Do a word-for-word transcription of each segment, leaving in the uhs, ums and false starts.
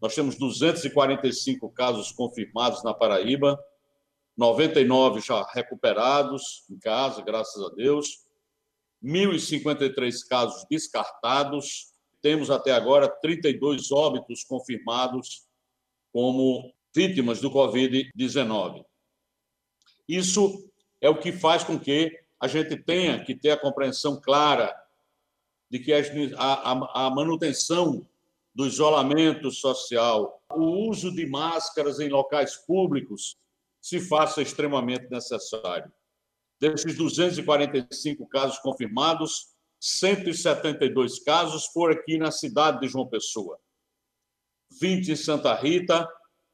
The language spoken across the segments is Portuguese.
Nós temos duzentos e quarenta e cinco casos confirmados na Paraíba, noventa e nove já recuperados em casa, graças a Deus, mil e cinquenta e três casos descartados, temos até agora trinta e dois óbitos confirmados como vítimas do covid dezenove. Isso é o que faz com que a gente tenha que ter a compreensão clara de que a, a, a manutenção do isolamento social, o uso de máscaras em locais públicos se faça extremamente necessário. Desses duzentos e quarenta e cinco casos confirmados, cento e setenta e dois casos foram aqui na cidade de João Pessoa, vinte em Santa Rita,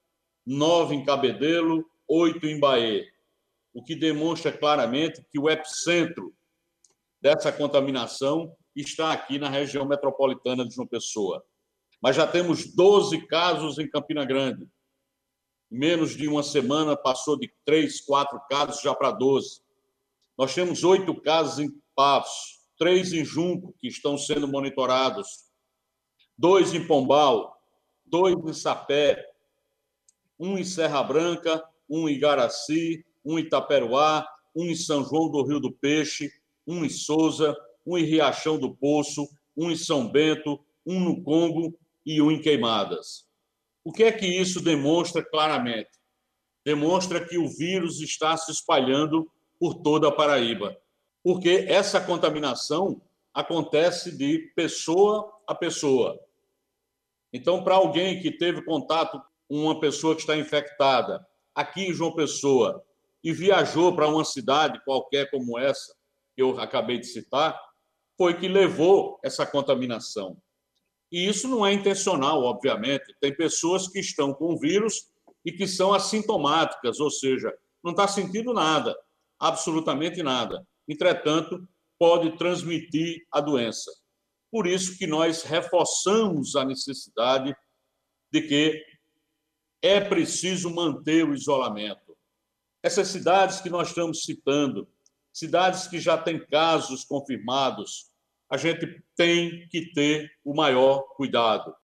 nove em Cabedelo, oito em Bahia, o que demonstra claramente que o epicentro dessa contaminação está aqui na região metropolitana de João Pessoa. Mas já temos doze casos em Campina Grande. Em menos de uma semana passou de três, quatro casos já para doze. Nós temos oito casos em Patos, três em Junco, que estão sendo monitorados, dois em Pombal, dois em Sapé, um em Serra Branca, um em Igaraci, um em Itaperuá, um em São João do Rio do Peixe, um em Souza, um em Riachão do Poço, um em São Bento, um no Congo e um em Queimadas. O que é que isso demonstra claramente? Demonstra que o vírus está se espalhando por toda a Paraíba, porque essa contaminação acontece de pessoa a pessoa. Então, para alguém que teve contato com uma pessoa que está infectada aqui em João Pessoa e viajou para uma cidade qualquer como essa, que eu acabei de citar, foi que levou essa contaminação. E isso não é intencional, obviamente. Tem pessoas que estão com o vírus e que são assintomáticas, ou seja, não está sentindo nada, absolutamente nada. Entretanto, pode transmitir a doença. Por isso que nós reforçamos a necessidade de que é preciso manter o isolamento. Essas cidades que nós estamos citando, cidades que já têm casos confirmados, a gente tem que ter o maior cuidado.